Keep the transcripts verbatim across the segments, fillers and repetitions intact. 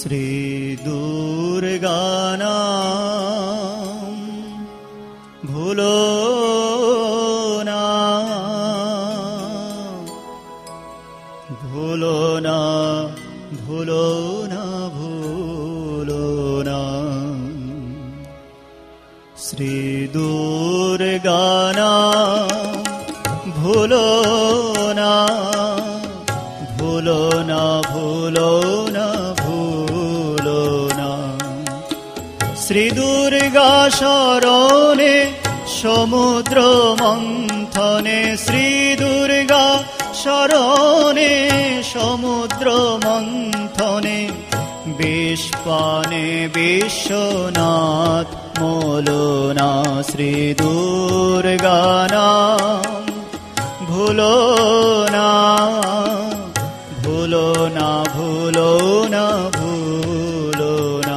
শ্রী দুর্গা নাম ভুলো না, ভুলো না, ভুলো না, ভুলো না। শ্রী দুর্গা নাম ভুলো না, ভুলো না, ভুলো না, ভুলো না। শ্রী দুর্গা শরণে সমুদ্র মন্থনে, শ্রী দুর্গা শরণে সমুদ্র মন্থনে, বিষপানে বিশ্বনাথ মোলনা। শ্রী দুর্গা নাম ভুলো না, ভুলো না, ভুলো না, ভুলো না।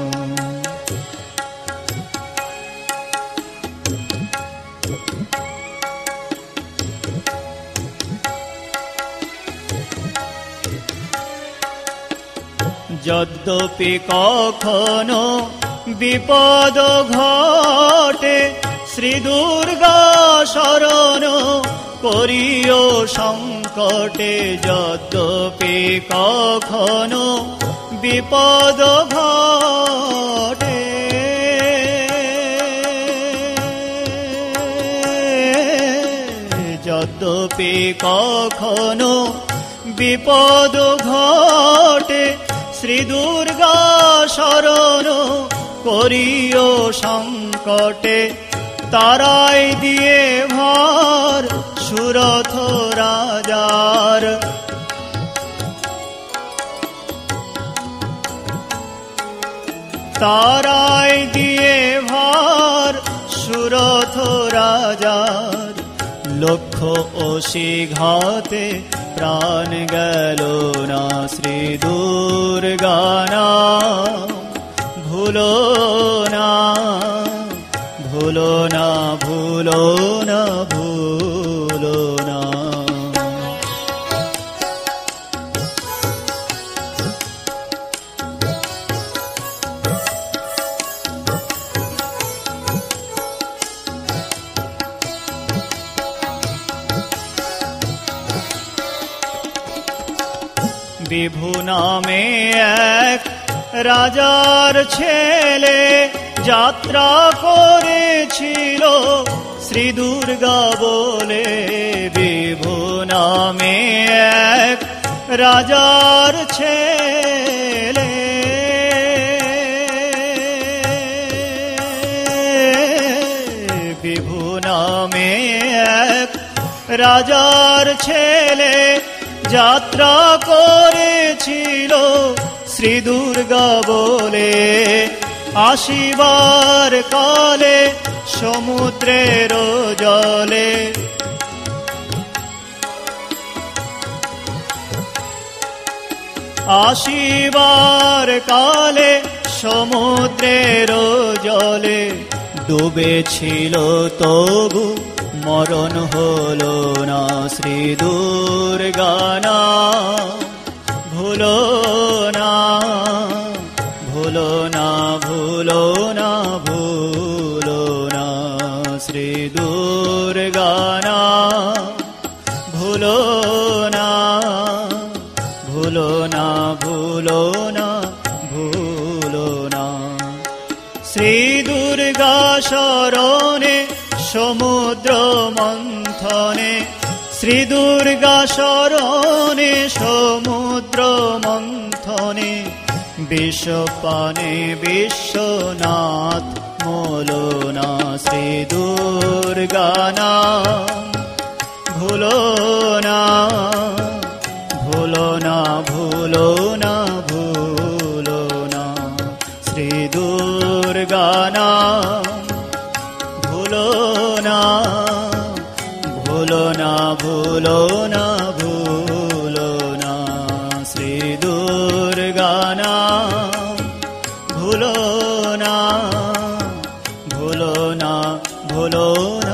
যদ্যপি কখনো বিপদ ঘটে, শ্রী দুর্গা শরণ করিও সংকটে। যদ্যপি কখনো বিপদ ঘটে, যদ্যপি কখনো বিপদ ঘটে, শ্রী দুর্গা শরণ করিও সংকটে। তারাই দিয়ে ভার সুরথ রাজার, তারাই দিয়ে ভার সুরথ রাজার। লক্ষ অসি ঘাতে প্রাণ গেল না, শ্রী দুর্গা নাম ভুলো না, ভুলো না, ভুলো না, ভুলো না। বিভু নামে এক রাজার ছেলে যাত্রা করেছিল শ্রী দুর্গা বলে। বিভু নামে এক রাজার ছেলে, বিভু নামে এক রাজার ছেলে যাত্রা করেছিল শ্রী দুর্গা বলে। আসিবার কালে সমুদ্রের জলে, আসিবার কালে সমুদ্রের জলে, ডুবেছিল তবু মরণ হলো না। শ্রী দুর্গা নাম ভুলো না, ভুলো না, ভুলো না, ভুলো না। শ্রী দুর্গা নাম ভুলো না, ভুলো না, ভুলো না, ভুলো না। শ্রী দুর্গা শরণে সমুদ্র মন্থনে, শ্রী দুর্গা শরণে সমুদ্র মন্থনে, বিষপানে বিশ্বনাথ মোলনা। শ্রী দুর্গা নাম ভুলো না, ভুলো না, ভুলো না, ভুলো না। শ্রী দুর্গা নাম ভুলো না, ভুলো না, ভুলো না, ভুলো না। শ্রী দুর্গা নাম ভুলো না, ভুলো না, ভুলো না।